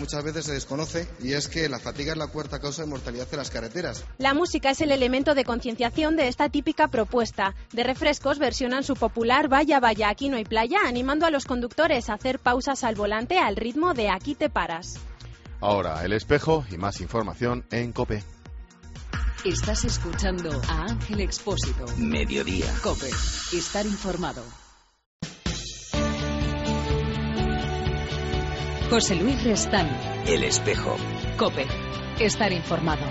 muchas veces se desconoce, y es que la fatiga es la cuarta causa de mortalidad en las carreteras. La música es el elemento de concienciación de esta típica propuesta. De Refrescos versionan su popular Vaya, vaya, aquí no hay playa, animando a los conductores a hacer pausas al volante al ritmo de Aquí te paras. Ahora El Espejo y más información en COPE. Estás escuchando a Ángel Expósito. Mediodía. COPE. Estar informado. José Luis Restán. El Espejo. COPE. Estar informado.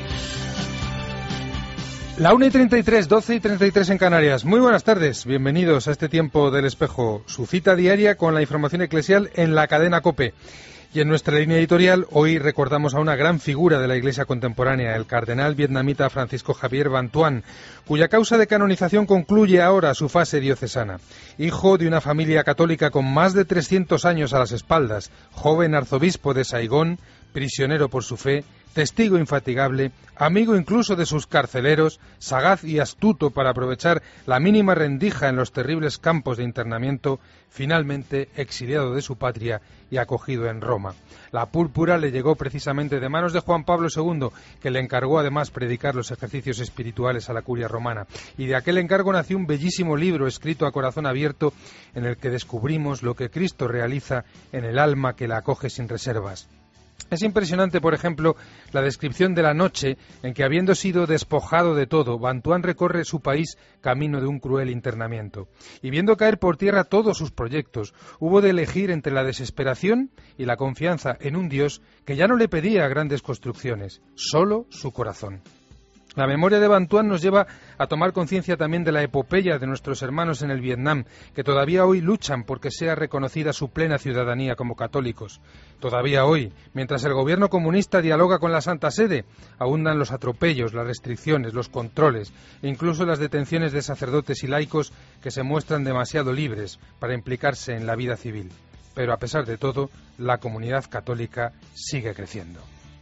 La 1:33, 12:33 en Canarias. Muy buenas tardes, bienvenidos a este tiempo del Espejo, su cita diaria con la información eclesial en la cadena COPE. Y en nuestra línea editorial hoy recordamos a una gran figura de la Iglesia contemporánea, el cardenal vietnamita Francisco Javier Van Tuan, cuya causa de canonización concluye ahora su fase diocesana. Hijo de una familia católica con más de 300 años a las espaldas, joven arzobispo de Saigón, prisionero por su fe, testigo infatigable, amigo incluso de sus carceleros, sagaz y astuto para aprovechar la mínima rendija en los terribles campos de internamiento, finalmente exiliado de su patria y acogido en Roma. La púrpura le llegó precisamente de manos de Juan Pablo II, que le encargó además predicar los ejercicios espirituales a la curia romana. Y de aquel encargo nació un bellísimo libro escrito a corazón abierto en el que descubrimos lo que Cristo realiza en el alma que la acoge sin reservas. Es impresionante, por ejemplo, la descripción de la noche en que, habiendo sido despojado de todo, Van Tuan recorre su país camino de un cruel internamiento. Y viendo caer por tierra todos sus proyectos, hubo de elegir entre la desesperación y la confianza en un Dios que ya no le pedía grandes construcciones, solo su corazón. La memoria de Van Tuan nos lleva a tomar conciencia también de la epopeya de nuestros hermanos en el Vietnam, que todavía hoy luchan porque sea reconocida su plena ciudadanía como católicos. Todavía hoy, mientras el gobierno comunista dialoga con la Santa Sede, abundan los atropellos, las restricciones, los controles e incluso las detenciones de sacerdotes y laicos que se muestran demasiado libres para implicarse en la vida civil. Pero a pesar de todo, la comunidad católica sigue creciendo.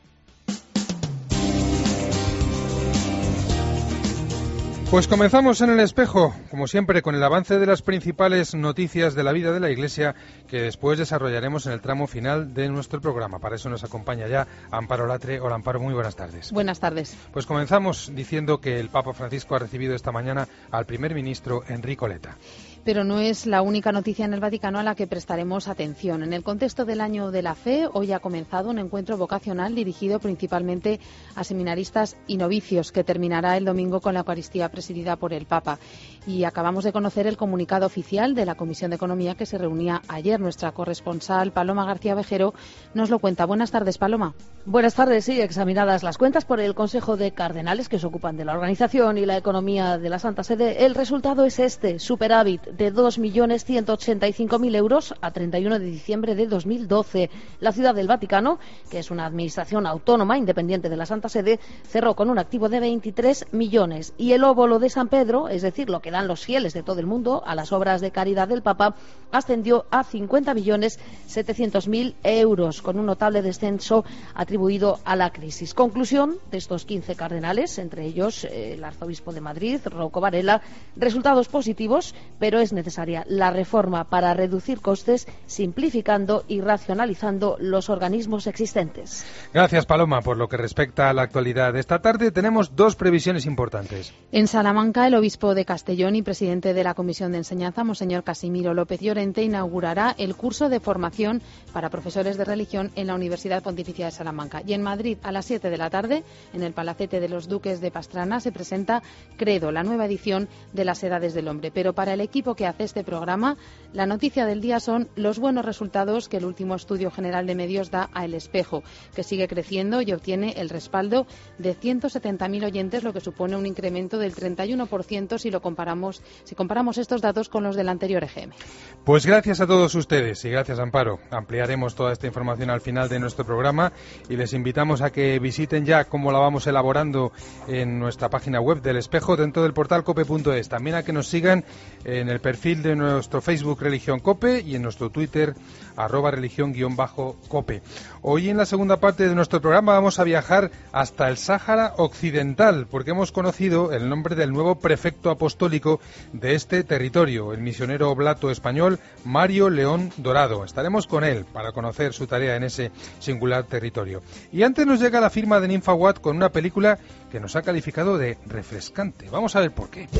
Pues comenzamos en el Espejo, como siempre, con el avance de las principales noticias de la vida de la Iglesia, que después desarrollaremos en el tramo final de nuestro programa. Para eso nos acompaña ya Amparo Latre. Hola, Amparo, muy buenas tardes. Buenas tardes. Pues comenzamos diciendo que el Papa Francisco ha recibido esta mañana al primer ministro Enrico Letta. Pero no es la única noticia en el Vaticano a la que prestaremos atención. En el contexto del Año de la Fe, hoy ha comenzado un encuentro vocacional dirigido principalmente a seminaristas y novicios, que terminará el domingo con la Eucaristía presidida por el Papa. Y acabamos de conocer el comunicado oficial de la Comisión de Economía, que se reunía ayer. Nuestra corresponsal Paloma García Vejero nos lo cuenta. Buenas tardes, Paloma. Buenas tardes. Sí, examinadas las cuentas por el Consejo de Cardenales, que se ocupan de la organización y la economía de la Santa Sede, el resultado es este: superávit de 2.185.000 euros a 31 de diciembre de 2012. La Ciudad del Vaticano, que es una administración autónoma independiente de la Santa Sede, cerró con un activo de 23 millones. Y el óbolo de San Pedro, es decir, lo que dan los fieles de todo el mundo a las obras de caridad del Papa, ascendió a 50.700.000 euros, con un notable descenso atribuido a la crisis. Conclusión de estos 15 cardenales, entre ellos el arzobispo de Madrid, Rocco Varela: resultados positivos, pero es necesaria la reforma para reducir costes, simplificando y racionalizando los organismos existentes. Gracias, Paloma. Por lo que respecta a la actualidad de esta tarde, tenemos dos previsiones importantes. En Salamanca, el obispo de Castellón y presidente de la Comisión de Enseñanza, Monseñor Casimiro López Llorente, inaugurará el curso de formación para profesores de religión en la Universidad Pontificia de Salamanca. Y en Madrid, a las 7 de la tarde, en el Palacete de los Duques de Pastrana, se presenta Credo, la nueva edición de las Edades del Hombre. Pero para el equipo que hace este programa, la noticia del día son los buenos resultados que el último estudio general de medios da a El Espejo, que sigue creciendo y obtiene el respaldo de 170.000 oyentes, lo que supone un incremento del 31% si comparamos estos datos con los del anterior EGM. Pues gracias a todos ustedes y gracias, Amparo. Ampliaremos toda esta información al final de nuestro programa y les invitamos a que visiten ya cómo la vamos elaborando en nuestra página web del Espejo, dentro del portal cope.es. También a que nos sigan en el el perfil de nuestro Facebook Religión Cope y en nuestro Twitter @religión_cope. Hoy en la segunda parte de nuestro programa vamos a viajar hasta el Sáhara Occidental porque hemos conocido el nombre del nuevo prefecto apostólico de este territorio, el misionero oblato español Mario León Dorado. Estaremos con él para conocer su tarea en ese singular territorio. Y antes nos llega la firma de Ninfa Watt con una película que nos ha calificado de refrescante. Vamos a ver por qué.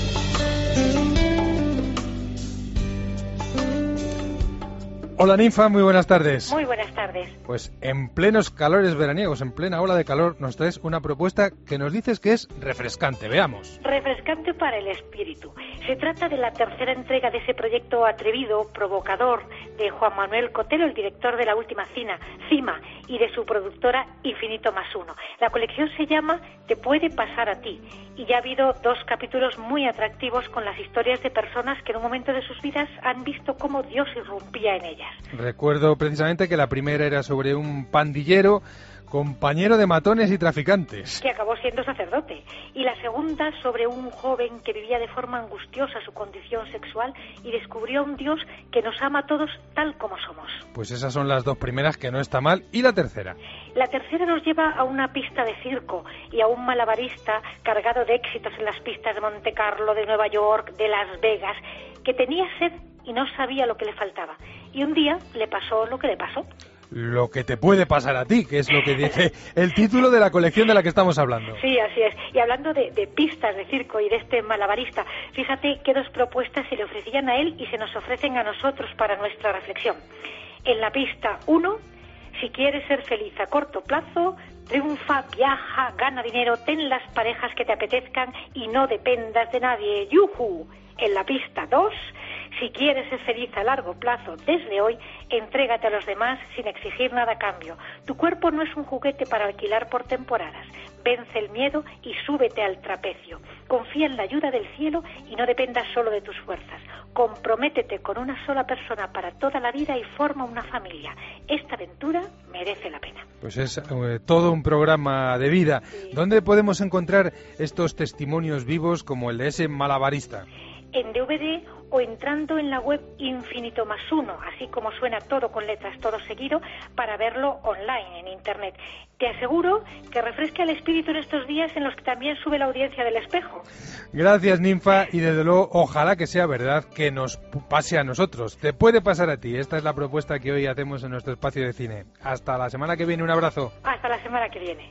Hola Ninfa, muy buenas tardes. Muy buenas tardes. Pues en plenos calores veraniegos, en plena ola de calor, nos traes una propuesta que nos dices que es refrescante. Veamos. Refrescante para el espíritu. Se trata de la tercera entrega de ese proyecto atrevido, provocador, de Juan Manuel Cotelo, el director de La Última Cima, y de su productora Infinito Más Uno. La colección se llama Te puede pasar a ti, y ya ha habido 2 capítulos muy atractivos con las historias de personas que en un momento de sus vidas han visto cómo Dios irrumpía en ellas. Recuerdo precisamente que la primera era sobre un pandillero, compañero de matones y traficantes, que acabó siendo sacerdote, y la segunda sobre un joven que vivía de forma angustiosa su condición sexual y descubrió a un Dios que nos ama a todos tal como somos. Pues esas son las 2 primeras, que no está mal. ¿Y la tercera? La tercera nos lleva a una pista de circo y a un malabarista cargado de éxitos en las pistas de Monte Carlo, de Nueva York, de Las Vegas, que tenía sed y no sabía lo que le faltaba. Y un día le pasó lo que le pasó. Lo que te puede pasar a ti, que es lo que dice el título de la colección de la que estamos hablando. Sí, así es. Y hablando de pistas de circo y de este malabarista, fíjate qué 2 propuestas se le ofrecían a él y se nos ofrecen a nosotros para nuestra reflexión. En la pista 1, si quieres ser feliz a corto plazo, triunfa, viaja, gana dinero, ten las parejas que te apetezcan y no dependas de nadie. ¡Yujú! En la pista 2, si quieres ser feliz a largo plazo desde hoy, entrégate a los demás sin exigir nada a cambio. Tu cuerpo no es un juguete para alquilar por temporadas. Vence el miedo y súbete al trapecio. Confía en la ayuda del cielo y no dependas solo de tus fuerzas. Comprométete con una sola persona para toda la vida y forma una familia. Esta aventura merece la pena. Pues es todo un programa de vida. Sí. ¿Dónde podemos encontrar estos testimonios vivos como el de ese malabarista? En DVD o entrando en la web Infinito Más Uno, así como suena todo con letras, todo seguido, para verlo online en Internet. Te aseguro que refresca el espíritu en estos días en los que también sube la audiencia del Espejo. Gracias, Ninfa, y desde luego, ojalá que sea verdad que nos pase a nosotros. Te puede pasar a ti. Esta es la propuesta que hoy hacemos en nuestro espacio de cine. Hasta la semana que viene, un abrazo. Hasta la semana que viene.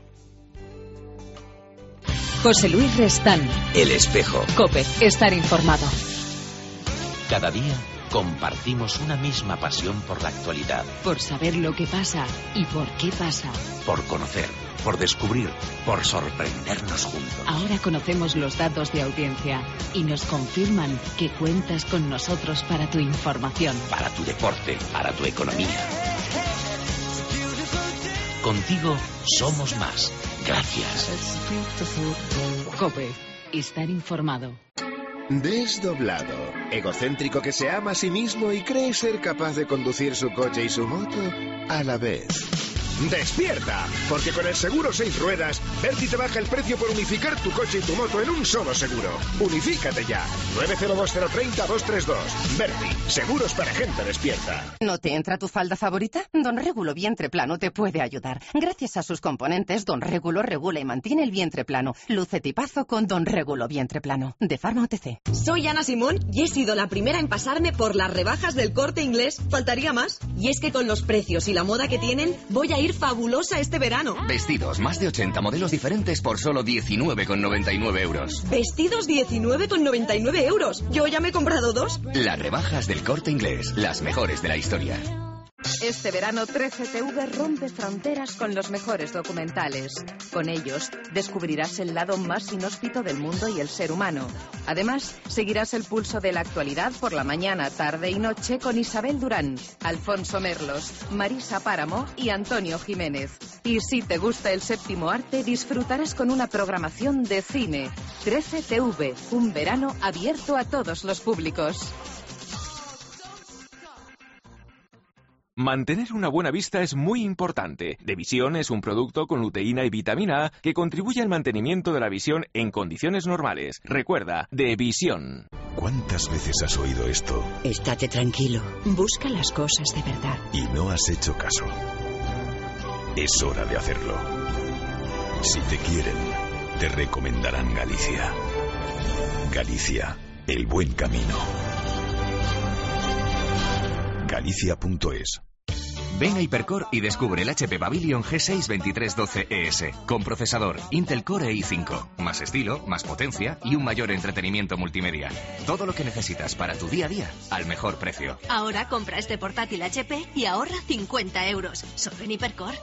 José Luis Restán. El Espejo. COPE. Estar informado. Cada día compartimos una misma pasión por la actualidad. Por saber lo que pasa y por qué pasa. Por conocer, por descubrir, por sorprendernos juntos. Ahora conocemos los datos de audiencia y nos confirman que cuentas con nosotros para tu información. Para tu deporte, para tu economía. Contigo somos más. Gracias. COPE. Estar informado. Desdoblado, egocéntrico que se ama a sí mismo y cree ser capaz de conducir su coche y su moto a la vez. ¡Despierta! Porque con el seguro 6 ruedas, Berti te baja el precio por unificar tu coche y tu moto en un solo seguro. ¡Unifícate ya! 902030232. Berti, seguros para gente despierta. ¿No te entra tu falda favorita? Don Régulo Vientre Plano te puede ayudar. Gracias a sus componentes, Don Régulo regula y mantiene el vientre plano. Luce tipazo con Don Régulo Vientre Plano. De Pharma OTC. Soy Ana Simón y he sido la primera en pasarme por las rebajas del Corte Inglés. Faltaría más. Y es que con los precios y la moda que tienen, voy a ir fabulosa este verano. Vestidos, más de 80 modelos diferentes por solo 19,99 euros. ¿Vestidos 19,99 euros? Yo ya me he comprado 2. Las rebajas del Corte Inglés, las mejores de la historia. Este verano 13TV rompe fronteras con los mejores documentales. Con ellos descubrirás el lado más inhóspito del mundo y el ser humano. Además, seguirás el pulso de la actualidad por la mañana, tarde y noche con Isabel Durán, Alfonso Merlos, Marisa Páramo y Antonio Jiménez. Y si te gusta el séptimo arte, disfrutarás con una programación de cine. 13TV, un verano abierto a todos los públicos. Mantener una buena vista es muy importante. Devisión es un producto con luteína y vitamina A que contribuye al mantenimiento de la visión en condiciones normales. Recuerda, Devisión. ¿Cuántas veces has oído esto Estate tranquilo, busca las cosas de verdad. y no has hecho caso? Es hora de hacerlo. Si te quieren, te recomendarán Galicia. Galicia, el buen camino. Galicia.es. Ven a Hipercore y descubre el HP Pavilion G6 2312ES, con procesador Intel Core i5, más estilo, más potencia y un mayor entretenimiento multimedia. Todo lo que necesitas para tu día a día, al mejor precio. Ahora compra este portátil HP y ahorra 50 euros. Solo en Hipercore.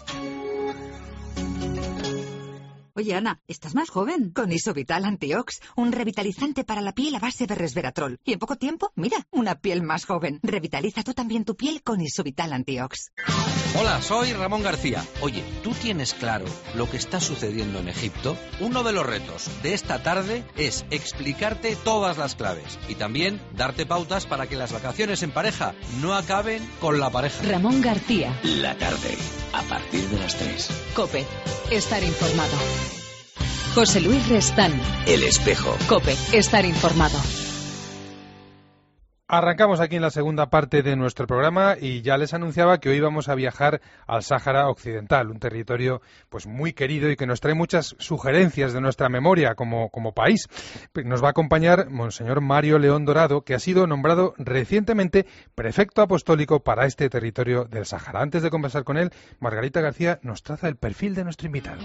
Oye, Ana, estás más joven. Con Isovital Antiox, un revitalizante para la piel a base de resveratrol. Y en poco tiempo, mira, una piel más joven. Revitaliza tú también tu piel con Isovital Antiox. Hola, soy Ramón García. Oye, ¿tú tienes claro lo que está sucediendo en Egipto? Uno de los retos de esta tarde es explicarte todas las claves y también darte pautas para que las vacaciones en pareja no acaben con la pareja. Ramón García. La tarde, a partir de las 3. COPE. Estar informado. José Luis Restán. El Espejo. COPE. Estar informado. Arrancamos aquí en la segunda parte de nuestro programa y ya les anunciaba que hoy vamos a viajar al Sáhara Occidental, un territorio pues muy querido y que nos trae muchas sugerencias de nuestra memoria como país. Nos va a acompañar Monseñor Mario León Dorado, que ha sido nombrado recientemente prefecto apostólico para este territorio del Sáhara. Antes de conversar con él, Margarita García nos traza el perfil de nuestro invitado.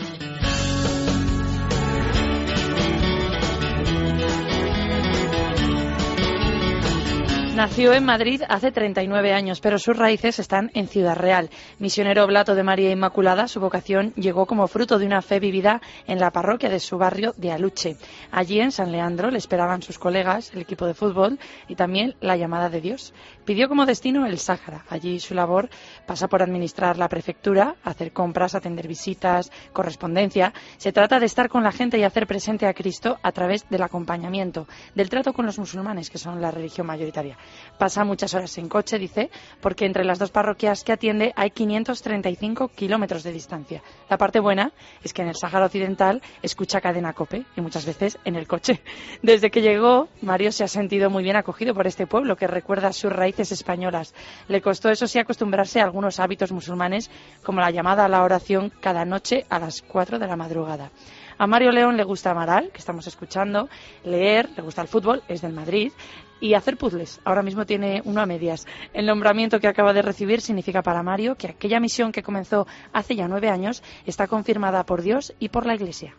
Nació en Madrid hace 39 años, pero sus raíces están en Ciudad Real. Misionero oblato de María Inmaculada, su vocación llegó como fruto de una fe vivida en la parroquia de su barrio de Aluche. Allí, en San Leandro, le esperaban sus colegas, el equipo de fútbol y también la llamada de Dios. Pidió como destino el Sáhara. Allí su labor pasa por administrar la prefectura, hacer compras, atender visitas, correspondencia. Se trata de estar con la gente y hacer presente a Cristo a través del acompañamiento, del trato con los musulmanes, que son la religión mayoritaria. Pasa muchas horas en coche, dice, porque entre las dos parroquias que atiende hay 535 kilómetros de distancia. La parte buena es que en el Sáhara Occidental escucha Cadena COPE y muchas veces en el coche. Desde que llegó, Mario se ha sentido muy bien acogido por este pueblo que recuerda sus raíces españolas. Le costó, eso sí, acostumbrarse a algunos hábitos musulmanes, como la llamada a la oración cada noche a las 4 de la madrugada. A Mario León le gusta Amaral, que estamos escuchando, leer, le gusta el fútbol, es del Madrid, y hacer puzzles. Ahora mismo tiene uno a medias. El nombramiento que acaba de recibir significa para Mario que aquella misión que comenzó hace ya 9 años está confirmada por Dios y por la Iglesia.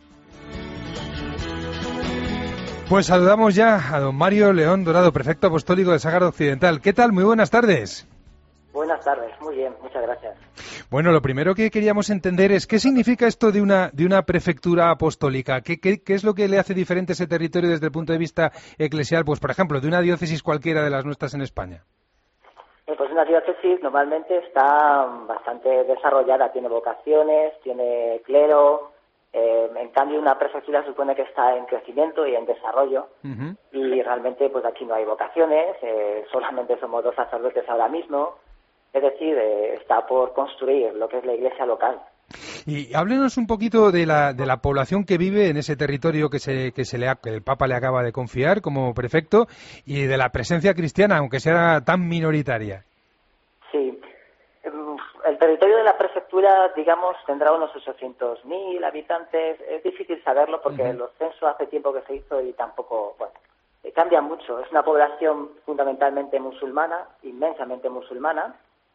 Pues saludamos ya a don Mario León Dorado, prefecto apostólico del Sáhara Occidental. ¿Qué tal? Muy buenas tardes. Buenas tardes, muy bien, muchas gracias. Bueno, lo primero que queríamos entender es qué significa esto de una prefectura apostólica. ¿Qué es lo que le hace diferente ese territorio desde el punto de vista eclesial, pues por ejemplo, de una diócesis cualquiera de las nuestras en España? Pues una diócesis normalmente está bastante desarrollada, tiene vocaciones, tiene clero. En cambio, una prefectura supone que está en crecimiento y en desarrollo. Y realmente pues aquí no hay vocaciones, solamente somos 2 sacerdotes ahora mismo. Es decir, está por construir lo que es la iglesia local. Y háblenos un poquito de la población que vive en ese territorio que el Papa le acaba de confiar como prefecto y de la presencia cristiana, aunque sea tan minoritaria. Sí. El territorio de la prefectura, digamos, tendrá unos 800.000 habitantes. Es difícil saberlo porque los censos hace tiempo que se hizo y tampoco, cambia mucho. Es una población fundamentalmente musulmana, inmensamente musulmana.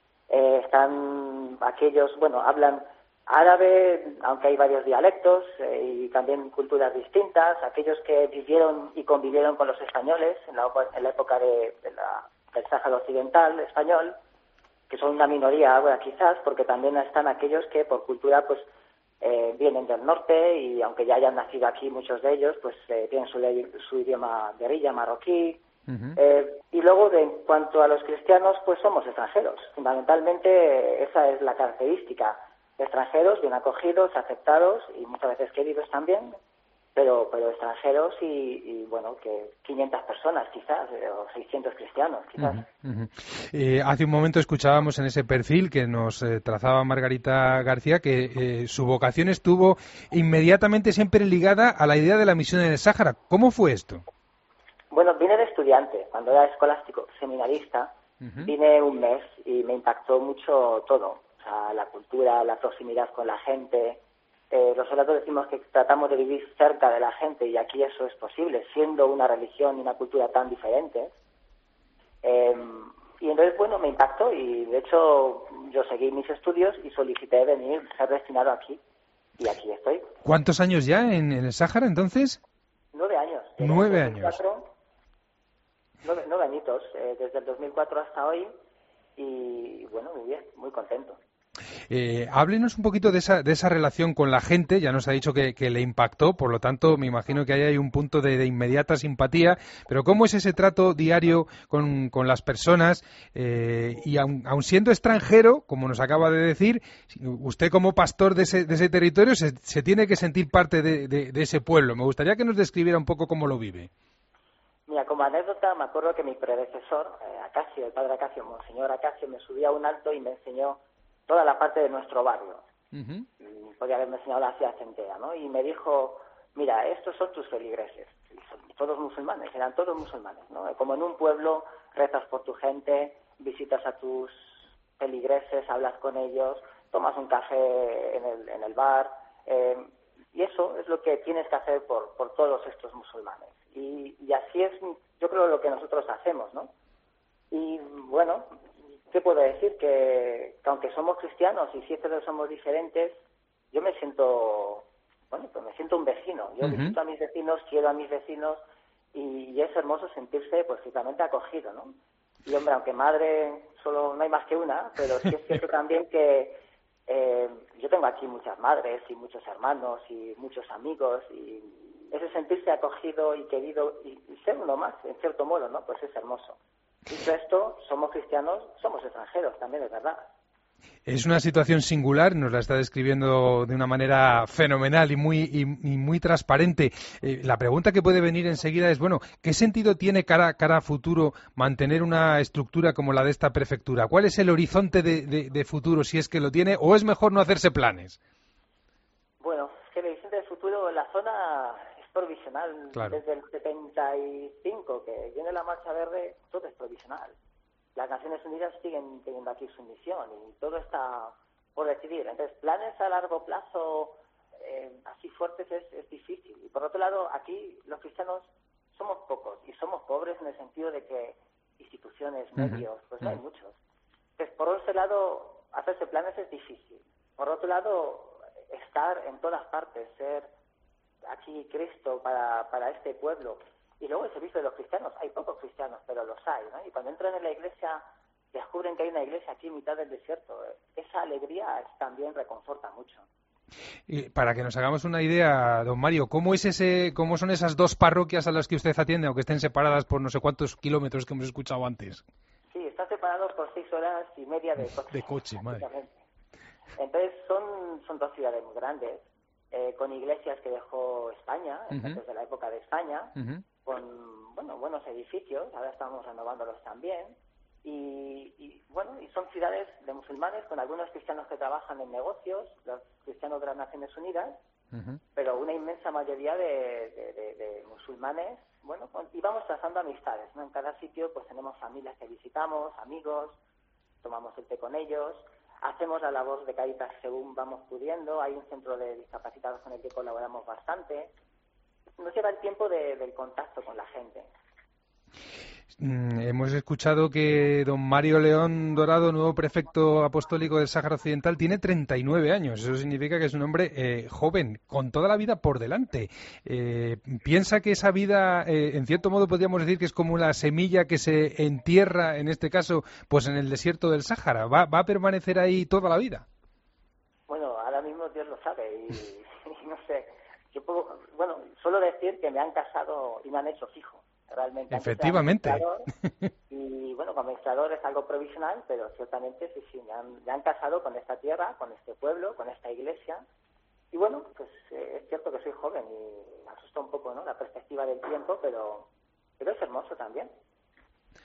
Están aquellos, hablan árabe, aunque hay varios dialectos y también culturas distintas. Aquellos que vivieron y convivieron con los españoles en la época del Sáhara Occidental español, que son una minoría ahora quizás, porque también están aquellos que por cultura vienen del norte y aunque ya hayan nacido aquí muchos de ellos, tienen su idioma guerrilla marroquí. Y luego, en cuanto a los cristianos, somos extranjeros. Fundamentalmente esa es la característica. Extranjeros, bien acogidos, aceptados y muchas veces queridos también, pero extranjeros y que 500 personas quizás, o 600 cristianos quizás. Hace un momento escuchábamos en ese perfil que nos trazaba Margarita García que su vocación estuvo inmediatamente siempre ligada a la idea de la misión en el Sáhara. ¿Cómo fue esto? Bueno, vine de estudiante, cuando era escolástico, seminarista, vine un mes y me impactó mucho todo. O sea, la cultura, la proximidad con la gente. Los oratos decimos que tratamos de vivir cerca de la gente y aquí eso es posible, siendo una religión y una cultura tan diferentes. Y entonces, bueno, me impactó y de hecho yo seguí mis estudios y solicité venir, ser destinado aquí. Y aquí estoy. ¿Cuántos años ya en el Sáhara entonces? 9 años. 9 años. 9 añitos, desde el 2004 hasta hoy. Y bueno, muy bien, muy contento. Háblenos un poquito de esa relación con la gente. Ya nos ha dicho que le impactó, por lo tanto me imagino que ahí hay un punto de inmediata simpatía, pero ¿cómo es ese trato diario con las personas? Y aun siendo extranjero, como nos acaba de decir, usted como pastor de ese territorio se tiene que sentir parte de ese pueblo. Me gustaría que nos describiera un poco cómo lo vive. Mira, como anécdota, me acuerdo que mi predecesor, Acacio, el padre Acacio, Monseñor Acacio, me subía a un alto y me enseñó toda la parte de nuestro barrio. Podría haberme enseñado la ciudad entera, ¿no? Y me dijo, mira, estos son tus feligreses. Y son todos musulmanes, eran todos musulmanes, ¿no? Como en un pueblo, rezas por tu gente, visitas a tus feligreses, hablas con ellos, tomas un café en el bar, y eso es lo que tienes que hacer por todos estos musulmanes. Y así es, yo creo, lo que nosotros hacemos, ¿no? Y bueno, ¿qué puedo decir? Que aunque somos cristianos y siempre somos diferentes, yo me siento, bueno, pues me siento un vecino. Yo visito a mis vecinos, quiero a mis vecinos y es hermoso sentirse pues totalmente acogido, ¿no? Y hombre, aunque madre solo no hay más que una, pero sí es cierto también que yo tengo aquí muchas madres y muchos hermanos y muchos amigos y ese sentirse acogido y querido y ser uno más, en cierto modo, ¿no? Pues es hermoso. Dicho esto, somos cristianos, somos extranjeros, también es verdad. Es una situación singular, nos la está describiendo de una manera fenomenal y muy transparente. La pregunta que puede venir enseguida es, bueno, ¿qué sentido tiene cara a futuro mantener una estructura como la de esta prefectura? ¿Cuál es el horizonte de futuro, si es que lo tiene, o es mejor no hacerse planes? Bueno, es que el horizonte de futuro en la zona es provisional. Claro. Desde el 75, que viene la Marcha Verde, todo es provisional. Las Naciones Unidas siguen teniendo aquí su misión y todo está por decidir. Entonces, planes a largo plazo así fuertes es difícil. Y por otro lado, aquí los cristianos somos pocos y somos pobres en el sentido de que instituciones, medios, pues no hay muchos. Entonces, por otro lado, hacerse planes es difícil. Por otro lado, estar en todas partes, ser aquí Cristo para este pueblo. Y luego el servicio de los cristianos, hay pocos cristianos, pero los hay, ¿no? Y cuando entran en la iglesia, descubren que hay una iglesia aquí en mitad del desierto. Esa alegría también reconforta mucho. Y para que nos hagamos una idea, don Mario, ¿cómo son esas dos parroquias a las que usted atiende, aunque estén separadas por no sé cuántos kilómetros que hemos escuchado antes? Sí, están separados por 6 horas y media de coche. De coche, madre. Entonces son dos ciudades muy grandes, con iglesias que dejó España, desde la época de España, con buenos edificios, ahora estamos renovándolos también, y son ciudades de musulmanes con algunos cristianos que trabajan en negocios, los cristianos de las Naciones Unidas, pero una inmensa mayoría de musulmanes, y vamos trazando amistades, ¿no? En cada sitio pues tenemos familias que visitamos, amigos, tomamos el té con ellos, hacemos la labor de Caritas según vamos pudiendo, hay un centro de discapacitados con el que colaboramos bastante. Nos lleva el tiempo del contacto con la gente. Hemos escuchado que don Mario León Dorado, nuevo prefecto apostólico del Sáhara Occidental, tiene 39 años. Eso significa que es un hombre joven, con toda la vida por delante. ¿Piensa que esa vida, en cierto modo podríamos decir que es como la semilla que se entierra, en este caso, pues en el desierto del Sáhara? ¿Va a permanecer ahí toda la vida? Bueno, ahora mismo Dios lo sabe y no sé. Yo suelo decir que me han casado y me han hecho fijo. Realmente. Efectivamente. Y bueno, como administrador es algo provisional, pero ciertamente sí, me han casado con esta tierra, con este pueblo, con esta iglesia. Y bueno, pues es cierto que soy joven y me asusta un poco, ¿no?, la perspectiva del tiempo, pero es hermoso también.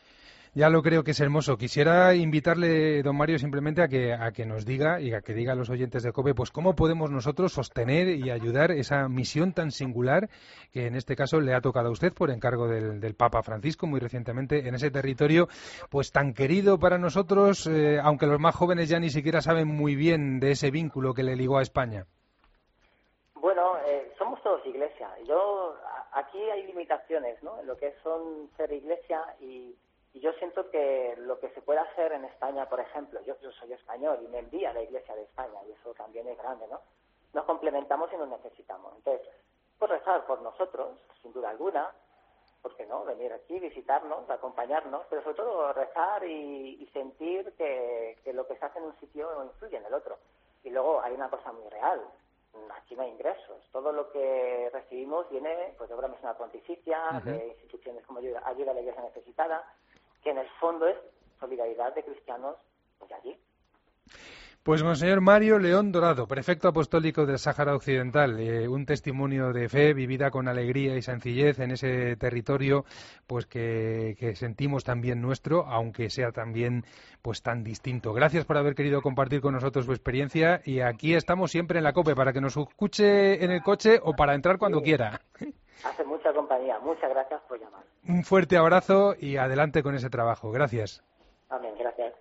Ya lo creo que es hermoso. Quisiera invitarle, don Mario, simplemente a que nos diga y a que diga a los oyentes de COPE, pues cómo podemos nosotros sostener y ayudar esa misión tan singular que en este caso le ha tocado a usted por encargo del Papa Francisco muy recientemente en ese territorio pues tan querido para nosotros, aunque los más jóvenes ya ni siquiera saben muy bien de ese vínculo que le ligó a España. Bueno, somos todos iglesia. Aquí hay limitaciones, ¿no? En lo que son ser iglesia y yo siento que lo que se puede hacer en España, por ejemplo, yo soy español y me envía la Iglesia de España y eso también es grande, ¿no? Nos complementamos y nos necesitamos. Entonces, pues rezar por nosotros, sin duda alguna, ¿por qué no? Venir aquí, visitarnos, acompañarnos, pero sobre todo rezar y sentir que lo que se hace en un sitio influye en el otro. Y luego hay una cosa muy real. Aquí no hay ingresos. Todo lo que recibimos viene pues de obra misional pontificia, de instituciones como ayuda a la Iglesia necesitada, que en el fondo es solidaridad de cristianos pues allí. Pues Monseñor Mario León Dorado, prefecto apostólico del Sáhara Occidental, un testimonio de fe vivida con alegría y sencillez en ese territorio pues que sentimos también nuestro, aunque sea también pues tan distinto. Gracias por haber querido compartir con nosotros su experiencia y aquí estamos siempre en la COPE para que nos escuche en el coche o para entrar cuando quiera. Hace mucha compañía. Muchas gracias por llamar. Un fuerte abrazo y adelante con ese trabajo. Gracias. Amén. Gracias.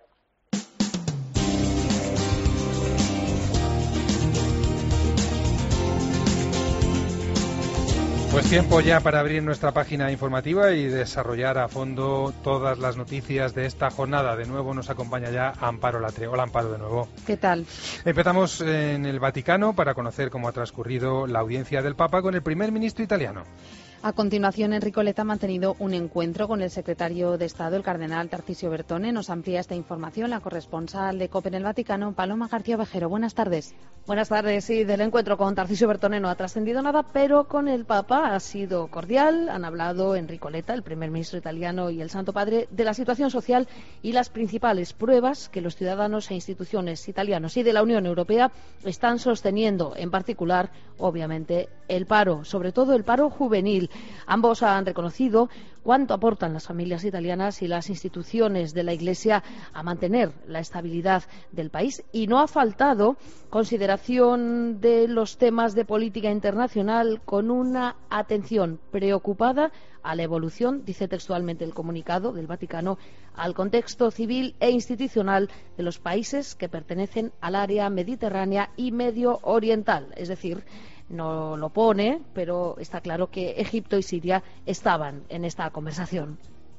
Pues tiempo ya para abrir nuestra página informativa y desarrollar a fondo todas las noticias de esta jornada. De nuevo nos acompaña ya Amparo Latre. Hola Amparo, de nuevo. ¿Qué tal? Empezamos en el Vaticano para conocer cómo ha transcurrido la audiencia del Papa con el primer ministro italiano. A continuación, Enrico Letta ha mantenido un encuentro con el secretario de Estado, el cardenal Tarcisio Bertone. Nos amplía esta información la corresponsal de COPE en el Vaticano, Paloma García Ovejero. Buenas tardes. Buenas tardes. Sí, del encuentro con Tarcisio Bertone no ha trascendido nada, pero con el Papa ha sido cordial. Han hablado Enrico Letta, el primer ministro italiano, y el Santo Padre de la situación social y las principales pruebas que los ciudadanos e instituciones italianos y de la Unión Europea están sosteniendo, en particular, obviamente, el paro, sobre todo el paro juvenil. Ambos han reconocido cuánto aportan las familias italianas y las instituciones de la Iglesia a mantener la estabilidad del país y no ha faltado consideración de los temas de política internacional con una atención preocupada a la evolución, dice textualmente el comunicado del Vaticano, al contexto civil e institucional de los países que pertenecen al área mediterránea y medio oriental, es decir, no lo pone, pero está claro que Egipto y Siria estaban en esta conversación.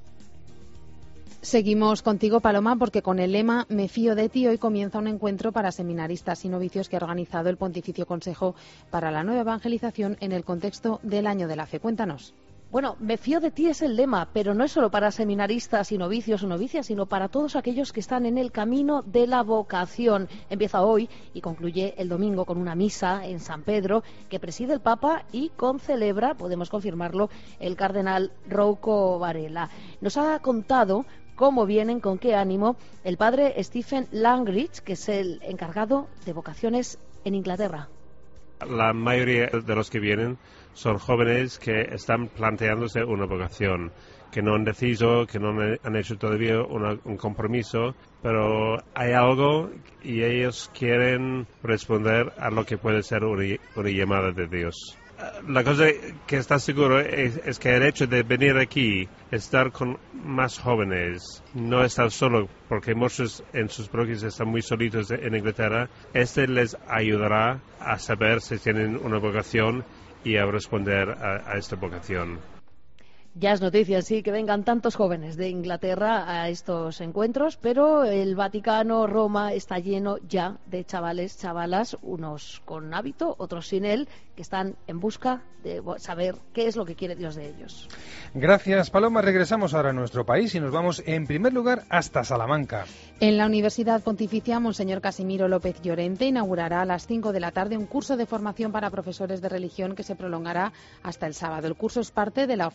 Seguimos contigo, Paloma, porque con el lema Me fío de ti hoy comienza un encuentro para seminaristas y novicios que ha organizado el Pontificio Consejo para la Nueva Evangelización en el contexto del Año de la Fe. Cuéntanos. Bueno, me fío de ti es el lema, pero no es solo para seminaristas y novicios o novicias, sino para todos aquellos que están en el camino de la vocación. Empieza hoy y concluye el domingo con una misa en San Pedro que preside el Papa y concelebra, podemos confirmarlo, el cardenal Rouco Varela. Nos ha contado cómo vienen, con qué ánimo, el padre Stephen Langridge, que es el encargado de vocaciones en Inglaterra. La mayoría de los que vienen son jóvenes que están planteándose una vocación, que no han decidido, que no han hecho todavía un compromiso, pero hay algo y ellos quieren responder a lo que puede ser una llamada de Dios. La cosa que está seguro es que el hecho de venir aquí, estar con más jóvenes, no estar solo, porque muchos en sus parroquias están muy solitos en Inglaterra, les ayudará a saber si tienen una vocación y a responder a esta vocación. Ya es noticia, sí, que vengan tantos jóvenes de Inglaterra a estos encuentros, pero el Vaticano, Roma, está lleno ya de chavales, chavalas, unos con hábito, otros sin él, que están en busca de saber qué es lo que quiere Dios de ellos. Gracias, Paloma. Regresamos ahora a nuestro país y nos vamos en primer lugar hasta Salamanca. En la Universidad Pontificia, Monseñor Casimiro López Llorente inaugurará a las 5 de la tarde un curso de formación para profesores de religión que se prolongará hasta el sábado. El curso es parte de la oferta de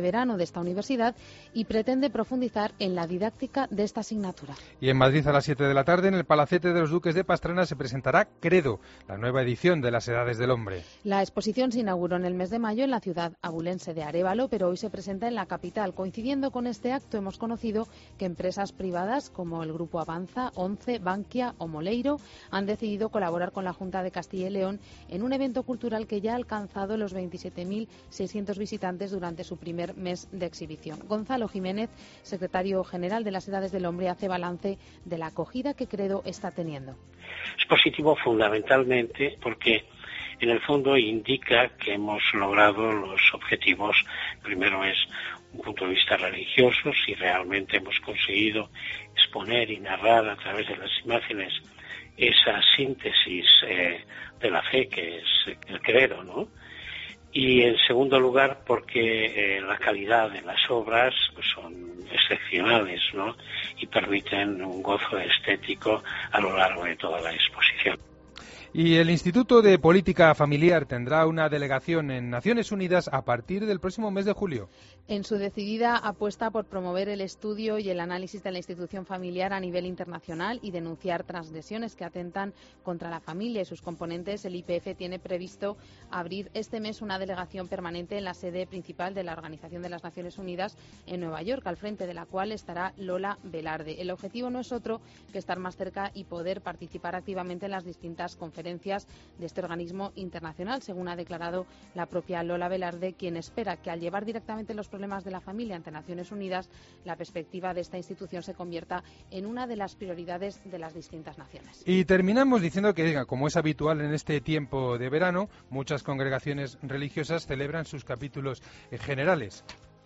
verano de esta universidad y pretende profundizar en la didáctica de esta asignatura. Y en Madrid a las 7 de la tarde, en el Palacete de los Duques de Pastrana, se presentará Credo, la nueva edición de Las Edades del Hombre. La exposición se inauguró en el mes de mayo en la ciudad abulense de Arévalo, pero hoy se presenta en la capital. Coincidiendo con este acto, hemos conocido que empresas privadas como el Grupo Avanza, ONCE, Bankia o Moleiro han decidido colaborar con la Junta de Castilla y León en un evento cultural que ya ha alcanzado los 27.600 visitantes durante su primer mes de exhibición. Gonzalo Jiménez, secretario general de Las Edades del Hombre, hace balance de la acogida que Credo está teniendo. Es positivo fundamentalmente porque en el fondo indica que hemos logrado los objetivos. Primero es un punto de vista religioso, si realmente hemos conseguido exponer y narrar a través de las imágenes esa síntesis de la fe que es el credo, ¿no? Y en segundo lugar porque la calidad de las obras son excepcionales, ¿no? Y permiten un gozo estético a lo largo de toda la exposición. Y el Instituto de Política Familiar tendrá una delegación en Naciones Unidas a partir del próximo mes de julio. En su decidida apuesta por promover el estudio y el análisis de la institución familiar a nivel internacional y denunciar transgresiones que atentan contra la familia y sus componentes, el IPF tiene previsto abrir este mes una delegación permanente en la sede principal de la Organización de las Naciones Unidas en Nueva York, al frente de la cual estará Lola Velarde. El objetivo no es otro que estar más cerca y poder participar activamente en las distintas conferencias de este organismo internacional, según ha declarado la propia Lola Velarde, quien espera que al llevar directamente los problemas de la familia ante Naciones Unidas, la perspectiva de esta institución se convierta en una de las prioridades de las distintas naciones. Y terminamos diciendo que, como es habitual en este tiempo de verano, muchas congregaciones religiosas celebran sus capítulos generales.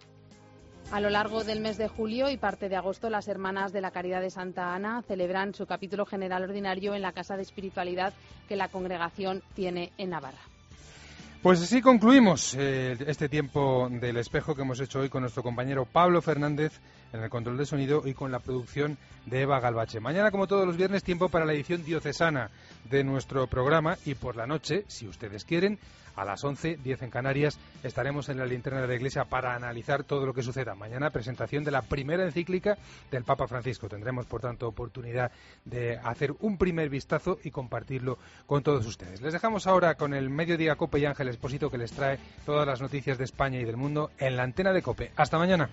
A lo largo del mes de julio y parte de agosto, las Hermanas de la Caridad de Santa Ana celebran su capítulo general ordinario en la Casa de Espiritualidad que la congregación tiene en Navarra. Pues así concluimos este tiempo del espejo que hemos hecho hoy con nuestro compañero Pablo Fernández en el control de sonido y con la producción de Eva Galvache. Mañana, como todos los viernes, tiempo para la edición diocesana de nuestro programa y por la noche, si ustedes quieren, a las 11:10 en Canarias, estaremos en la linterna de la Iglesia para analizar todo lo que suceda. Mañana, presentación de la primera encíclica del Papa Francisco. Tendremos, por tanto, oportunidad de hacer un primer vistazo y compartirlo con todos ustedes. Les dejamos ahora con el Mediodía COPE y Ángel Expósito, que les trae todas las noticias de España y del mundo en la antena de COPE. Hasta mañana.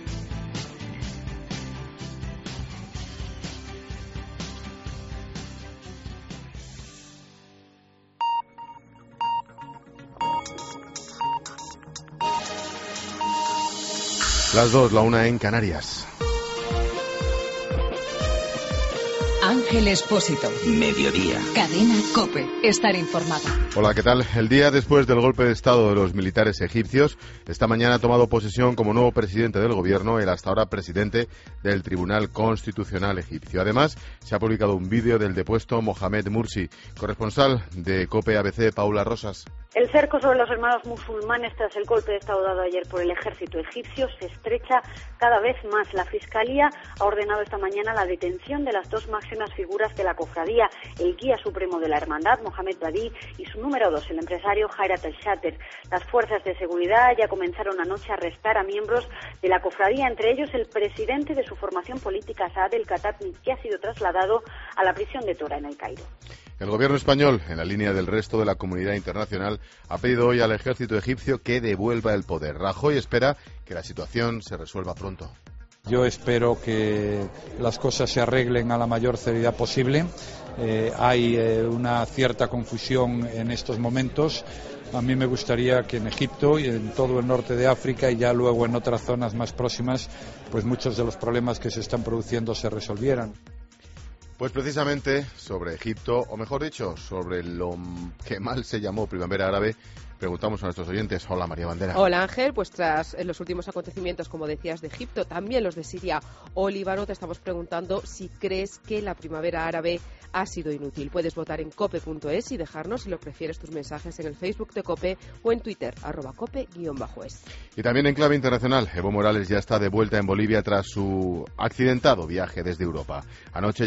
Las 2, la 1 en Canarias. Ángel Expósito. Mediodía. Cadena COPE. Estar informado. Hola, ¿qué tal? El día después del golpe de Estado de los militares egipcios, esta mañana ha tomado posesión como nuevo presidente del gobierno el hasta ahora presidente del Tribunal Constitucional egipcio. Además, se ha publicado un vídeo del depuesto Mohamed Mursi. Corresponsal de COPE ABC, Paula Rosas. El cerco sobre los hermanos musulmanes tras el golpe de Estado dado ayer por el ejército egipcio se estrecha cada vez más. La Fiscalía ha ordenado esta mañana la detención de las dos máximas figuras de la cofradía, el guía supremo de la hermandad, Mohamed Badi, y su número 2, el empresario Hayat El-Shater. Las fuerzas de seguridad ya comenzaron anoche a arrestar a miembros de la cofradía, entre ellos el presidente de su formación política, Saad El-Khatami, que ha sido trasladado a la prisión de Tora en El Cairo. El gobierno español, en la línea del resto de la comunidad internacional, ha pedido hoy al ejército egipcio que devuelva el poder. Rajoy espera que la situación se resuelva pronto. Yo espero que las cosas se arreglen a la mayor celeridad posible. Hay una cierta confusión en estos momentos. A mí me gustaría que en Egipto y en todo el norte de África y ya luego en otras zonas más próximas, pues muchos de los problemas que se están produciendo se resolvieran. Pues precisamente sobre Egipto, o mejor dicho, sobre lo que mal se llamó Primavera Árabe, preguntamos a nuestros oyentes. Hola, María Bandera. Hola, Ángel. Pues tras los últimos acontecimientos, como decías, de Egipto, también los de Siria o Líbano, te estamos preguntando si crees que la Primavera Árabe ha sido inútil. Puedes votar en cope.es y dejarnos, si lo prefieres, tus mensajes en el Facebook de COPE o en Twitter, @cope_es. Y también en clave internacional, Evo Morales ya está de vuelta en Bolivia tras su accidentado viaje desde Europa. Anoche llegaba al aeropuerto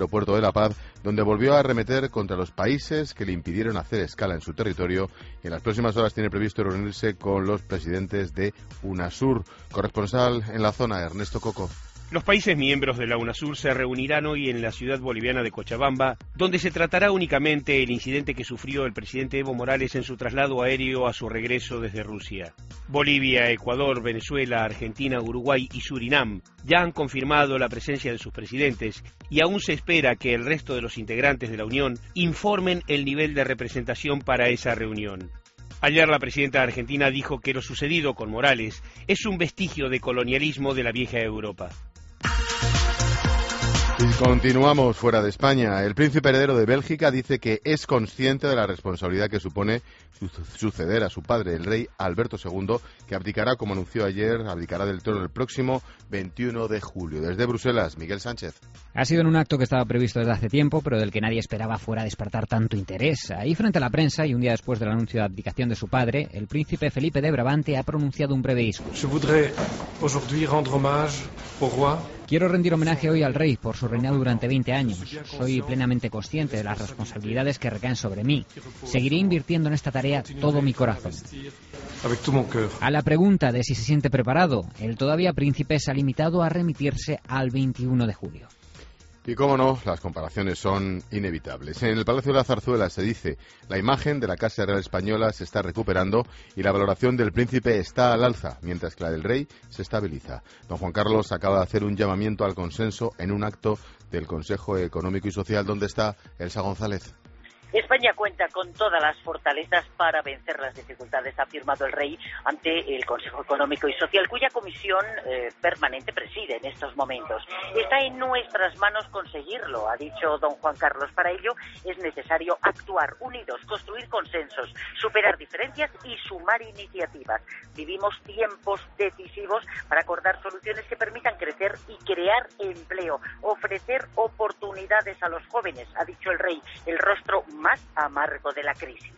aeropuerto de La Paz, donde volvió a arremeter contra los países que le impidieron hacer escala en su territorio y en las próximas horas tiene previsto reunirse con los presidentes de UNASUR. Corresponsal en la zona, Ernesto Coco. Los países miembros de la UNASUR se reunirán hoy en la ciudad boliviana de Cochabamba, donde se tratará únicamente el incidente que sufrió el presidente Evo Morales en su traslado aéreo a su regreso desde Rusia. Bolivia, Ecuador, Venezuela, Argentina, Uruguay y Surinam ya han confirmado la presencia de sus presidentes y aún se espera que el resto de los integrantes de la Unión informen el nivel de representación para esa reunión. Ayer la presidenta argentina dijo que lo sucedido con Morales es un vestigio de colonialismo de la vieja Europa. Y continuamos fuera de España. El príncipe heredero de Bélgica dice que es consciente de la responsabilidad que supone suceder a su padre, el rey Alberto II, que abdicará, como anunció ayer, abdicará del trono el próximo 21 de julio. Desde Bruselas, Miguel Sánchez. Ha sido en un acto que estaba previsto desde hace tiempo, pero del que nadie esperaba fuera a despertar tanto interés. Ahí, frente a la prensa, y un día después del anuncio de abdicación de su padre, el príncipe Felipe de Brabante ha pronunciado un breve discurso. Quiero rendir homenaje hoy al rey por su reinado durante 20 años. Soy plenamente consciente de las responsabilidades que recaen sobre mí. Seguiré invirtiendo en esta tarea todo mi corazón. A la pregunta de si se siente preparado, el todavía príncipe se ha limitado a remitirse al 21 de julio. Y cómo no, las comparaciones son inevitables. En el Palacio de la Zarzuela se dice, la imagen de la Casa Real Española se está recuperando y la valoración del príncipe está al alza, mientras que la del rey se estabiliza. Don Juan Carlos acaba de hacer un llamamiento al consenso en un acto del Consejo Económico y Social, donde está Elsa González. España cuenta con todas las fortalezas para vencer las dificultades, ha afirmado el rey ante el Consejo Económico y Social, cuya comisión permanente preside en estos momentos. Está en nuestras manos conseguirlo, ha dicho don Juan Carlos. Para ello es necesario actuar unidos, construir consensos, superar diferencias y sumar iniciativas. Vivimos tiempos decisivos para acordar soluciones que permitan crecer y crear empleo, ofrecer oportunidades a los jóvenes, ha dicho el rey, el rostro más amargo de la crisis.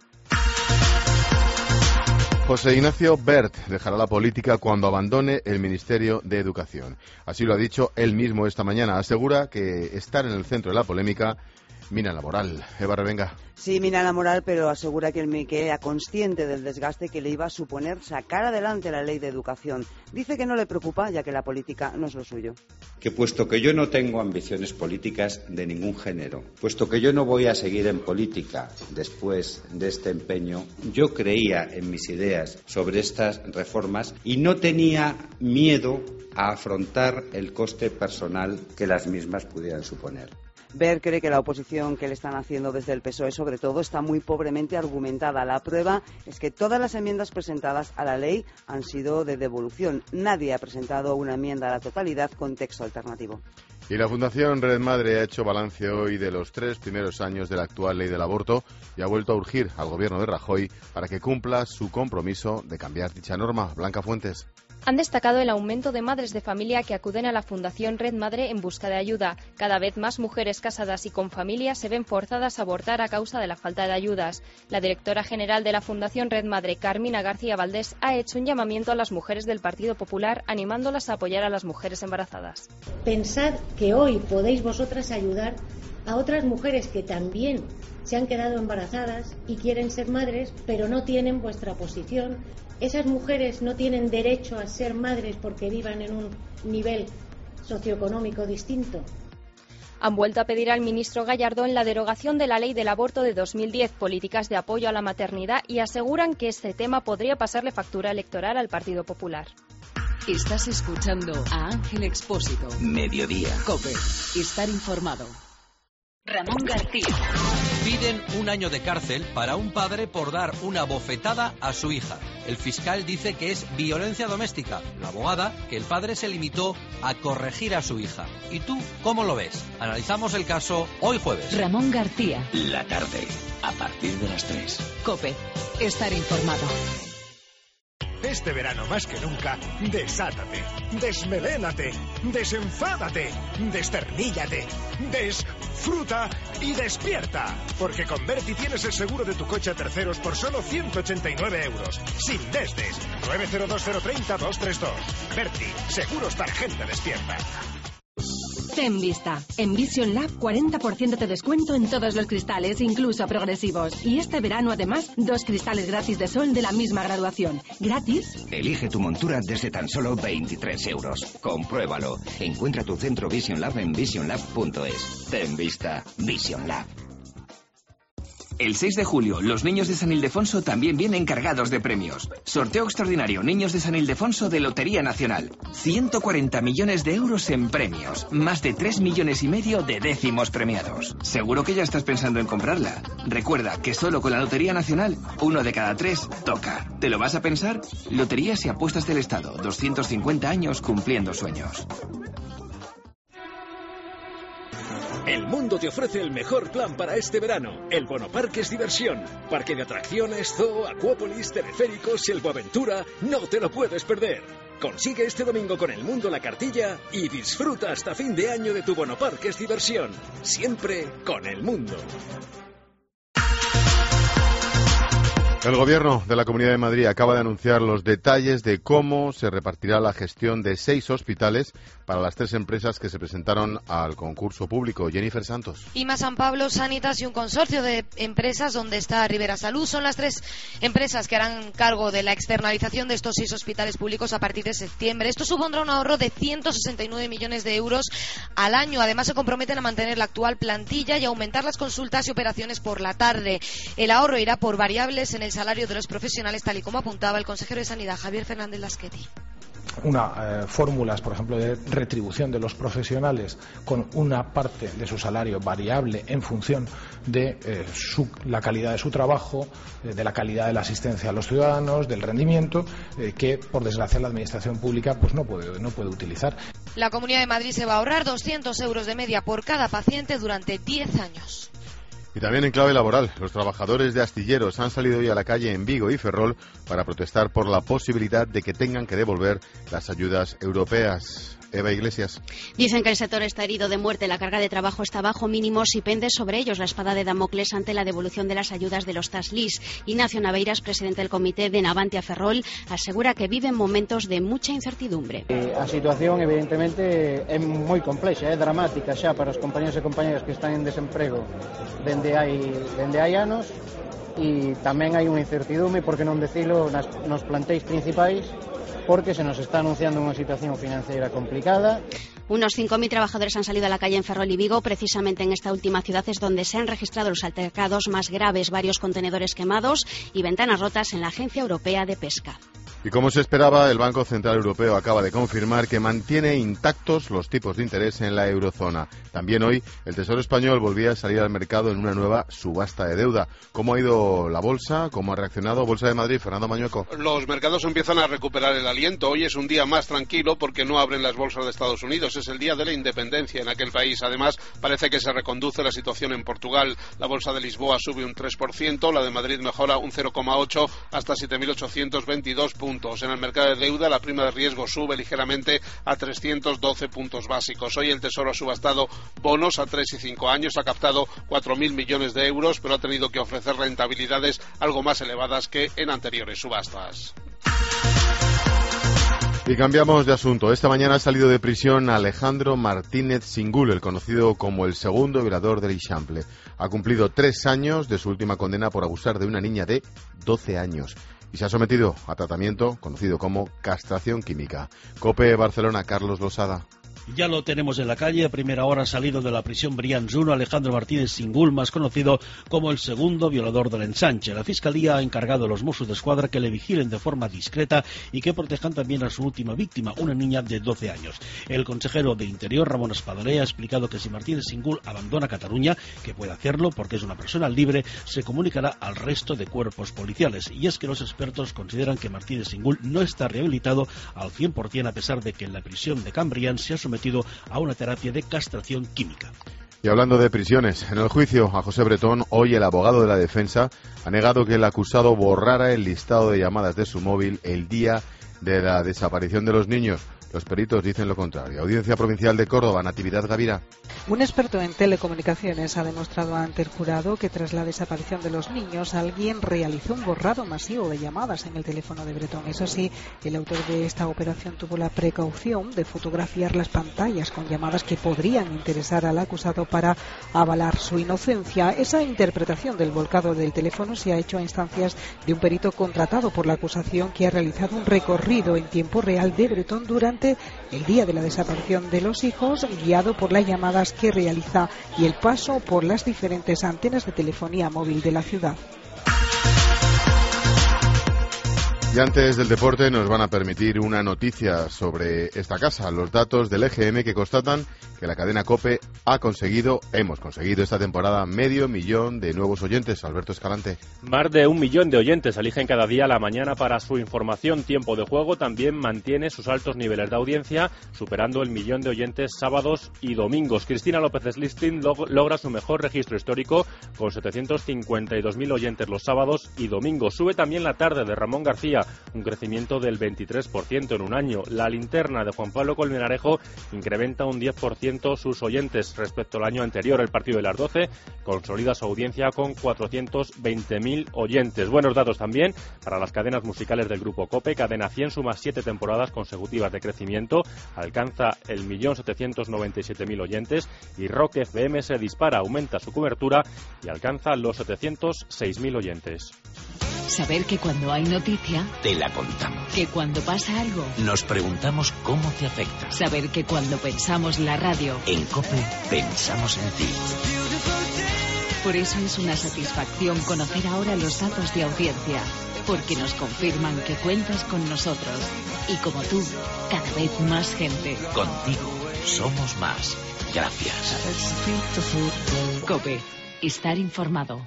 José Ignacio Wert dejará la política cuando abandone el Ministerio de Educación. Así lo ha dicho él mismo esta mañana. Asegura que estar en el centro de la polémica mina la moral. Eva Revenga. Sí, mina la moral, pero asegura que era consciente del desgaste que le iba a suponer sacar adelante la ley de educación. Dice que no le preocupa, ya que la política no es lo suyo. Que puesto que yo no tengo ambiciones políticas de ningún género, puesto que yo no voy a seguir en política después de este empeño, yo creía en mis ideas sobre estas reformas y no tenía miedo a afrontar el coste personal que las mismas pudieran suponer. Ver cree que la oposición que le están haciendo desde el PSOE, sobre todo, está muy pobremente argumentada. La prueba es que todas las enmiendas presentadas a la ley han sido de devolución. Nadie ha presentado una enmienda a la totalidad con texto alternativo. Y la Fundación Red Madre ha hecho balance hoy de los 3 primeros años de la actual ley del aborto y ha vuelto a urgir al gobierno de Rajoy para que cumpla su compromiso de cambiar dicha norma. Blanca Fuentes. Han destacado el aumento de madres de familia que acuden a la Fundación Red Madre en busca de ayuda. Cada vez más mujeres casadas y con familia se ven forzadas a abortar a causa de la falta de ayudas. La directora general de la Fundación Red Madre, Carmina García Valdés, ha hecho un llamamiento a las mujeres del Partido Popular animándolas a apoyar a las mujeres embarazadas. Pensad que hoy podéis vosotras ayudar a otras mujeres que también se han quedado embarazadas y quieren ser madres, pero no tienen vuestra posición. Esas mujeres no tienen derecho a ser madres porque vivan en un nivel socioeconómico distinto. Han vuelto a pedir al ministro Gallardón la derogación de la ley del aborto de 2010, políticas de apoyo a la maternidad, y aseguran que este tema podría pasarle factura electoral al Partido Popular. Estás escuchando a Ángel Expósito. Mediodía. COPE. Estar informado. Ramón García. Piden 1 año de cárcel para un padre por dar una bofetada a su hija. El fiscal dice que es violencia doméstica. La abogada, que el padre se limitó a corregir a su hija. ¿Y tú cómo lo ves? Analizamos el caso hoy jueves. Ramón García. La tarde, a partir de las 3. COPE. Estar informado. Este verano más que nunca, desátate, desmelénate, desenfádate, desterníllate, desfruta y despierta. Porque con Berti tienes el seguro de tu coche a terceros por solo 189 euros. Sin desdes. 902030232. Berti, seguros para gente despierta. Ten vista. En Vision Lab, 40% de descuento en todos los cristales, incluso progresivos. Y este verano, además, 2 cristales gratis de sol de la misma graduación. ¿Gratis? Elige tu montura desde tan solo 23 euros. Compruébalo. Encuentra tu centro Vision Lab en visionlab.es. Ten vista. Vision Lab. El 6 de julio, los niños de San Ildefonso también vienen cargados de premios. Sorteo extraordinario Niños de San Ildefonso de Lotería Nacional. 140 millones de euros en premios. Más de 3,5 millones de décimos premiados. Seguro que ya estás pensando en comprarla. Recuerda que solo con la Lotería Nacional, 1 de cada 3 toca. ¿Te lo vas a pensar? Loterías y apuestas del Estado. 250 años cumpliendo sueños. El mundo te ofrece el mejor plan para este verano. El Bonoparques Diversión. Parque de atracciones, zoo, acuópolis, teleféricos y el Boaventura. No te lo puedes perder. Consigue este domingo con El Mundo la cartilla y disfruta hasta fin de año de tu Bonoparques Diversión. Siempre con El Mundo. El Gobierno de la Comunidad de Madrid acaba de anunciar los detalles de cómo se repartirá la gestión de 6 hospitales para las 3 empresas que se presentaron al concurso público. Jennifer Santos. IMA San Pablo, Sanitas y un consorcio de empresas donde está Rivera Salud son las 3 empresas que harán cargo de la externalización de estos 6 hospitales públicos a partir de septiembre. Esto supondrá un ahorro de 169 millones de euros al año. Además, se comprometen a mantener la actual plantilla y aumentar las consultas y operaciones por la tarde. El ahorro irá por variables en el salario de los profesionales, tal y como apuntaba el consejero de Sanidad, Javier Fernández Lasqueti. Fórmulas, por ejemplo, de retribución de los profesionales con una parte de su salario variable en función de la calidad de su trabajo, de la calidad de la asistencia a los ciudadanos, del rendimiento, que por desgracia la administración pública pues no puede utilizar. La Comunidad de Madrid se va a ahorrar 200 euros de media por cada paciente durante 10 años. Y también en clave laboral, los trabajadores de astilleros han salido hoy a la calle en Vigo y Ferrol para protestar por la posibilidad de que tengan que devolver las ayudas europeas. Eva Iglesias. Dicen que el sector está herido de muerte, la carga de trabajo está bajo mínimos y pende sobre ellos la espada de Damocles ante la devolución de las ayudas de los TASLIS. Ignacio Naveiras, presidente del comité de Navantia Ferrol, asegura que viven momentos de mucha incertidumbre. A situación, evidentemente, é moi complexa, é dramática xa para os compañeros e compañeras que están en desemprego dende hai anos, e tamén hai unha incertidumbre, por que non decilo, nos planteis principais, porque se nos está anunciando una situación financiera complicada. Unos 5.000 trabajadores han salido a la calle en Ferrol y Vigo. Precisamente en esta última ciudad es donde se han registrado los altercados más graves, varios contenedores quemados y ventanas rotas en la Agencia Europea de Pesca. Y como se esperaba, el Banco Central Europeo acaba de confirmar que mantiene intactos los tipos de interés en la eurozona. También hoy el Tesoro Español volvía a salir al mercado en una nueva subasta de deuda. ¿Cómo ha ido la bolsa? ¿Cómo ha reaccionado Bolsa de Madrid? Fernando Mañueco. Los mercados empiezan a recuperar el aliento. Hoy es un día más tranquilo porque no abren las bolsas de Estados Unidos. Es el día de la independencia en aquel país. Además, parece que se reconduce la situación en Portugal. La bolsa de Lisboa sube un 3%, la de Madrid mejora un 0,8% hasta 7.822 puntos. En el mercado de deuda, la prima de riesgo sube ligeramente a 312 puntos básicos. Hoy el Tesoro ha subastado bonos a 3 y 5 años, ha captado 4.000 millones de euros, pero ha tenido que ofrecer rentabilidades algo más elevadas que en anteriores subastas. Y cambiamos de asunto. Esta mañana ha salido de prisión Alejandro Martínez Singul, el conocido como el segundo violador del Eixample. Ha cumplido 3 años de su última condena por abusar de una niña de 12 años. Y se ha sometido a tratamiento conocido como castración química. COPE Barcelona, Carlos Losada. Ya lo tenemos en la calle. A primera hora ha salido de la prisión Brians 1 Alejandro Martínez Singul, más conocido como el segundo violador del Ensanche. La Fiscalía ha encargado a los Mossos d'Esquadra que le vigilen de forma discreta y que protejan también a su última víctima, una niña de 12 años. El consejero de Interior, Ramón Espadaler, ha explicado que si Martínez Singul abandona Cataluña, que puede hacerlo porque es una persona libre, se comunicará al resto de cuerpos policiales. Y es que los expertos consideran que Martínez Singul no está rehabilitado al 100% a pesar de que en la prisión de Cambrián se ha sometido a una terapia de castración química. Y hablando de prisiones, en el juicio a José Bretón, hoy el abogado de la defensa ha negado que el acusado borrara el listado de llamadas de su móvil el día de la desaparición de los niños. Los peritos dicen lo contrario. Audiencia Provincial de Córdoba, Natividad Gavira. Un experto en telecomunicaciones ha demostrado ante el jurado que tras la desaparición de los niños alguien realizó un borrado masivo de llamadas en el teléfono de Bretón. Eso sí, el autor de esta operación tuvo la precaución de fotografiar las pantallas con llamadas que podrían interesar al acusado para avalar su inocencia. Esa interpretación del volcado del teléfono se ha hecho a instancias de un perito contratado por la acusación que ha realizado un recorrido en tiempo real de Bretón durante el día de la desaparición de los hijos, guiado por las llamadas que realiza y el paso por las diferentes antenas de telefonía móvil de la ciudad. Y antes del deporte nos van a permitir una noticia sobre esta casa, los datos del EGM que constatan que la cadena COPE hemos conseguido esta temporada 500.000 de nuevos oyentes. Alberto Escalante. Más de 1 millón de oyentes eligen cada día la mañana para su información. Tiempo de Juego también mantiene sus altos niveles de audiencia, superando el 1 millón de oyentes sábados y domingos. Cristina López Slistin logra su mejor registro histórico con 752.000 oyentes los sábados y domingos. Sube también la tarde de Ramón García, un crecimiento del 23% en un año. La linterna de Juan Pablo Colmenarejo incrementa un 10% sus oyentes respecto al año anterior. El partido de las 12 consolida su audiencia con 420.000 oyentes. Buenos datos también para las cadenas musicales del grupo COPE. Cadena 100 suma 7 temporadas consecutivas de crecimiento, alcanza el 1.797.000 oyentes, y Rock FM se dispara, aumenta su cobertura y alcanza los 706.000 oyentes. Saber que cuando hay noticia, te la contamos. Que cuando pasa algo, nos preguntamos cómo te afecta. Saber que cuando pensamos la radio, en COPE pensamos en ti. Por eso es una satisfacción conocer ahora los datos de audiencia, porque nos confirman que cuentas con nosotros. Y como tú, cada vez más gente. Contigo somos más. Gracias. COPE. Estar informado.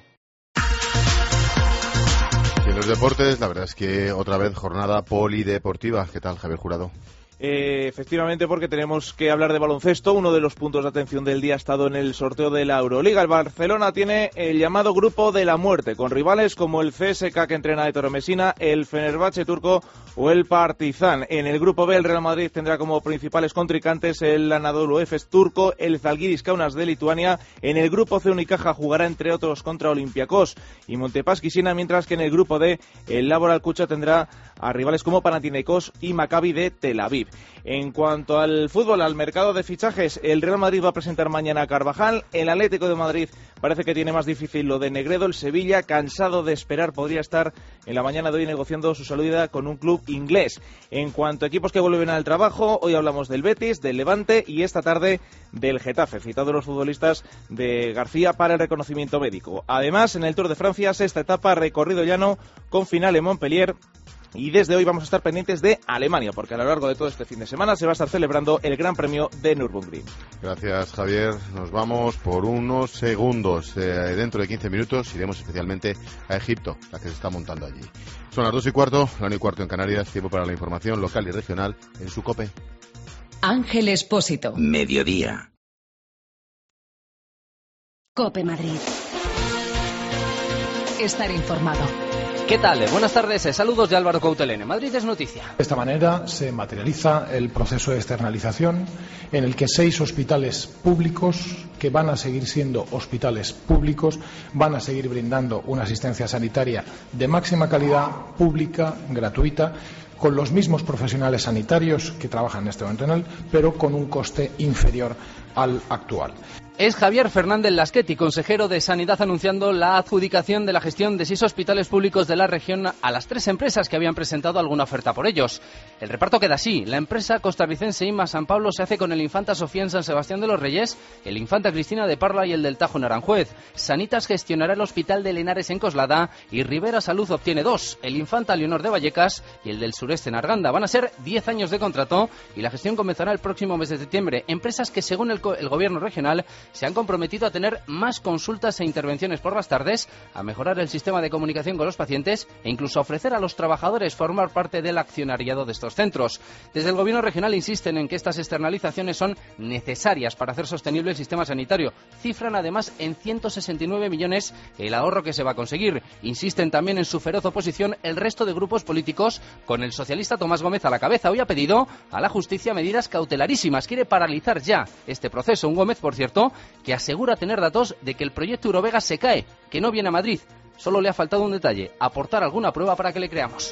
Y en los deportes, la verdad es que otra vez jornada polideportiva. ¿Qué tal, Javier Jurado? Efectivamente, porque tenemos que hablar de baloncesto. Uno de los puntos de atención del día ha estado en el sorteo de la Euroliga. El Barcelona tiene el llamado grupo de la muerte, con rivales como el CSKA que entrena de Toro Messina, el Fenerbahce turco o el Partizan. En el grupo B, el Real Madrid tendrá como principales contrincantes el Anadolu Efes turco, el Zalgiris Kaunas de Lituania. En el grupo C, Unicaja jugará entre otros contra Olympiacos y Montepaschi Siena, mientras que en el grupo D, el Laboral Kucha tendrá a rivales como Panathinaikos y Maccabi de Tel Aviv. En cuanto al fútbol, al mercado de fichajes, el Real Madrid va a presentar mañana a Carvajal. El Atlético de Madrid parece que tiene más difícil lo de Negredo. El Sevilla, cansado de esperar, podría estar en la mañana de hoy negociando su salida con un club inglés. En cuanto a equipos que vuelven al trabajo, hoy hablamos del Betis, del Levante y esta tarde del Getafe, citados los futbolistas de García para el reconocimiento médico. Además, en el Tour de Francia, sexta etapa, recorrido llano con final en Montpellier. Y desde hoy vamos a estar pendientes de Alemania, porque a lo largo de todo este fin de semana se va a estar celebrando el Gran Premio de Nürburgring. Gracias, Javier. Nos vamos por unos segundos. Dentro de 15 minutos iremos especialmente a Egipto, la que se está montando allí. Son las 2:15, la 1:15 en Canarias. Tiempo para la información local y regional en su COPE. Ángel Expósito. Mediodía. COPE Madrid. Estar informado. ¿Qué tal? Buenas tardes, saludos de Álvaro Coutelene. Madrid es noticia. De esta manera se materializa el proceso de externalización en el que 6 hospitales públicos, que van a seguir siendo hospitales públicos, van a seguir brindando una asistencia sanitaria de máxima calidad, pública, gratuita, con los mismos profesionales sanitarios que trabajan en este momento en él, pero con un coste inferior al actual. Es Javier Fernández Lasqueti, consejero de Sanidad, anunciando la adjudicación de la gestión de 6 hospitales públicos de la región a las 3 empresas que habían presentado alguna oferta por ellos. El reparto queda así. La empresa costarricense IMA San Pablo se hace con el Infanta Sofía en San Sebastián de los Reyes, el Infanta Cristina de Parla y el del Tajo en Aranjuez. Sanitas gestionará el Hospital de Lenares en Coslada y Rivera Salud obtiene 2, el Infanta Leonor de Vallecas y el del Sureste en Arganda. Van a ser 10 años de contrato y la gestión comenzará el próximo mes de septiembre. Empresas que, según el gobierno regional, se han comprometido a tener más consultas e intervenciones por las tardes, a mejorar el sistema de comunicación con los pacientes e incluso a ofrecer a los trabajadores formar parte del accionariado de estos centros. Desde el Gobierno regional insisten en que estas externalizaciones son necesarias para hacer sostenible el sistema sanitario. Cifran además en 169 millones el ahorro que se va a conseguir. Insisten también en su feroz oposición el resto de grupos políticos, con el socialista Tomás Gómez a la cabeza. Hoy ha pedido a la justicia medidas cautelarísimas. Quiere paralizar ya este proceso. Un Gómez, por cierto, que asegura tener datos de que el proyecto Eurovegas se cae, que no viene a Madrid. Solo le ha faltado un detalle: aportar alguna prueba para que le creamos.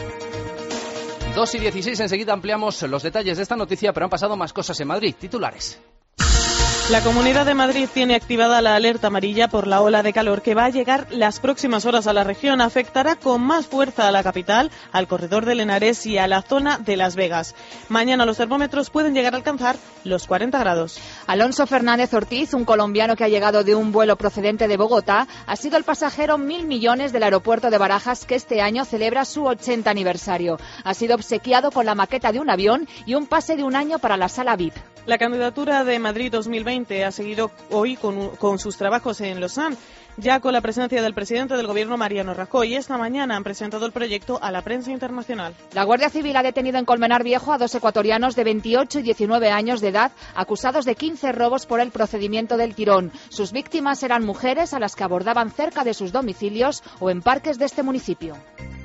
2:16, enseguida ampliamos los detalles de esta noticia, pero han pasado más cosas en Madrid. Titulares. La Comunidad de Madrid tiene activada la alerta amarilla por la ola de calor que va a llegar las próximas horas a la región. Afectará con más fuerza a la capital, al corredor del Henares y a la zona de Las Vegas. Mañana los termómetros pueden llegar a alcanzar los 40 grados. Alonso Fernández Ortiz, un colombiano que ha llegado de un vuelo procedente de Bogotá, ha sido el pasajero 1.000 millones del aeropuerto de Barajas, que este año celebra su 80 aniversario. Ha sido obsequiado con la maqueta de un avión y un pase de un año para la sala VIP. La candidatura de Madrid 2020 ha seguido hoy con sus trabajos en Lausanne, ya con la presencia del presidente del Gobierno, Mariano Rajoy. Esta mañana han presentado el proyecto a la prensa internacional. La Guardia Civil ha detenido en Colmenar Viejo a 2 ecuatorianos de 28 y 19 años de edad, acusados de 15 robos por el procedimiento del tirón. Sus víctimas eran mujeres a las que abordaban cerca de sus domicilios o en parques de este municipio.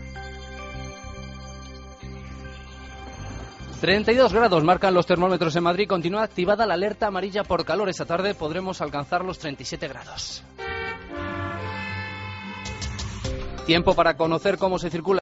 32 grados marcan los termómetros en Madrid. Continúa activada la alerta amarilla por calor. Esta tarde podremos alcanzar los 37 grados. Tiempo para conocer cómo se circula